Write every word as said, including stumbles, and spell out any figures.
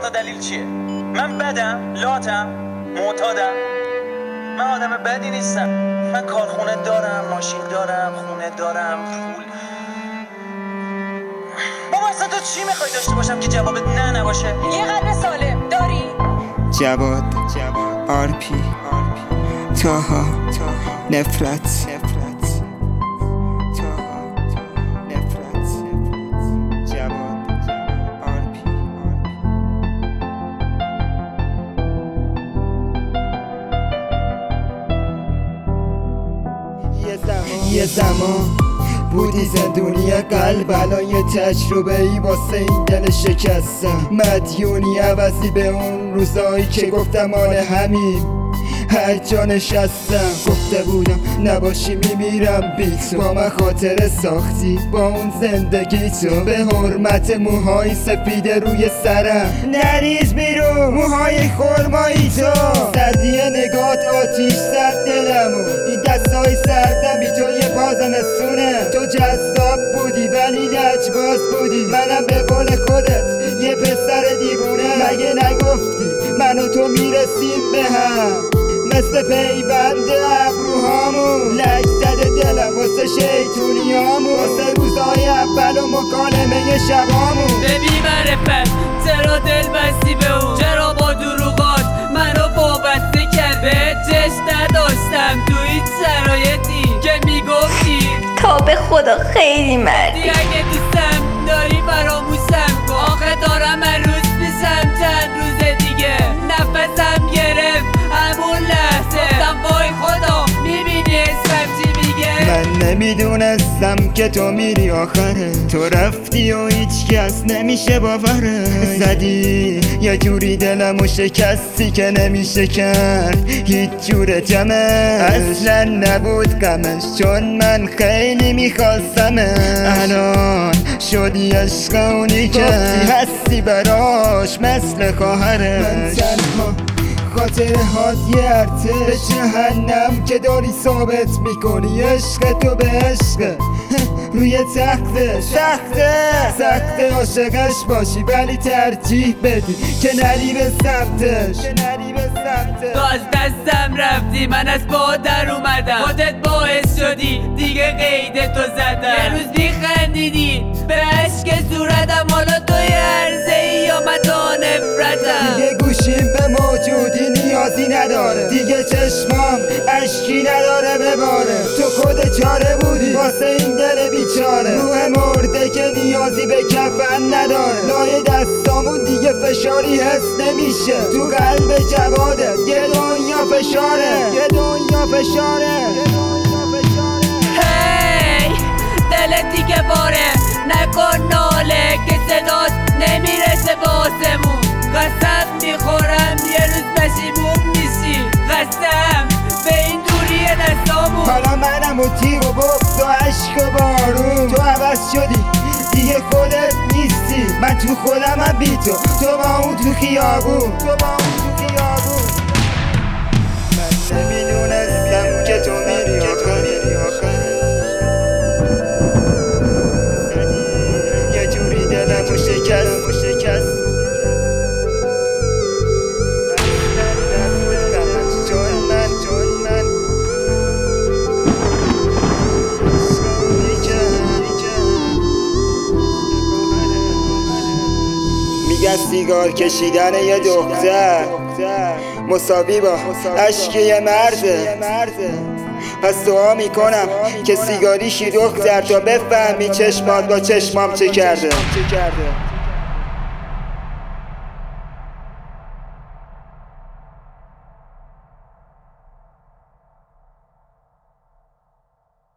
تا دلیل چیه؟ من بدم، لاتم، معتادم. من آدم بدی نیستم. من کارخونه دارم، ماشین دارم، خونه دارم، پول. بابا اصلا تو چی میخوای داشته باشم که جوابت نه نباشه؟ یه قلب سالم داری؟ جواد آرپی تاها نفرت یه زمان بودی زندونی قلب، الان یه تجربه ای واسه این دل شکستم. مدیونی عوضی به اون روزایی که گفتم آره همین هر جا نشستم. گفته بودم نباشی میمیرم بی تو، با من خاطر ساختی با اون زندگی تو. به حرمت موهای سفید روی سرم نریز بیرون موهای خرمایی تو. سردی نگات آتیش زد دلمو، این دستای سردم بی تو یه پازمستونه. تو جذاب بودی ولی لجباز بودی، منم به قول خودت یه پسر دیوونه. مگه نگفتی من و تو میرسیم به هم مثل پیوند ابروهامون؟ لک زده دلم واسه شیطونیامون، واسه روزای اول و مکالمه شبامون. به بی معرفت چرا دل بستی به اون؟ چرا با دروغات منو وابسته کرد؟ به چشم نداشتم تو هیچ شرایطی که میگفتی تا به خدا خیلی مردی. اگه دوستم داری فراموشم کن، آخه دارم من روز پیشم چند روز دیگه نفسم گرفت همون لحظه. گفتم وای خدا میبینی اسمم چی میگه؟ من نمیدونستم که تو میری آخره، تو رفتی و هیچ کس نمیشه باوره. زدی یه جوری دلمو شکستی که نمیشه کرد هیچ جور جمعش. اصلا نبود غمش چون من خیلی میخواستمش. الان شدی عشق اونی که گفتی هستی براش مثل خواهرش. من تنها خاطر هات یه ارته به جهنم که داری ثابت میکنی عشق تو به عشق روی تخته سخته سخته عاشقش باشی ولی ترجیح بدی که نری به سمتش که نری به سمتش. تو از دستم رفتی من از با در اومدم، خودت باعث شدی دیگه قید تو زدم. یه روز میخندیدی به عشق صورتم، حالا تو یه عرضه ای یا من تا نفرتم. دیگه گوشیم به موجودی نیازی نداره، دیگه چشمام عشقی نداره بباره. تو خود چاره بودی واسه این دل بیچاره، روح مرده که نیازی به کفن نداره. لای دستامون دیگه فشاری حس نمیشه، تو قلب جوادت یه دنیا فشاره یه دنیا فشاره یه دنیا فشاره. هی دلتی که باره نکن ناله که صدات نمیرسه به آسمون. قسم میخورم یه روز پشیمون میشی، قسم به این دوری دستامون. حالا منم و تیغ و بغض و عشق و بارون، تو عوض شدی دیگه خودت نیستی. من تو خودمم بی تو، تو با اون تو خیابون تو با اون تو خیابون. من نمیدونستم که تو میری آخری آخری. یه جوری دلمو شکست و شکست. میگن سیگار کشیدن یه دختر مساوی با عشق یه مرده. پس دعا میکنم که سیگاریشی دختر تا بفهمی چشمات با چشمام چه کرده.